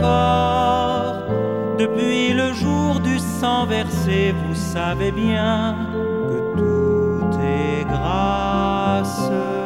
encore. Depuis le jour du sang versé, vous savez bien que tout est grâce.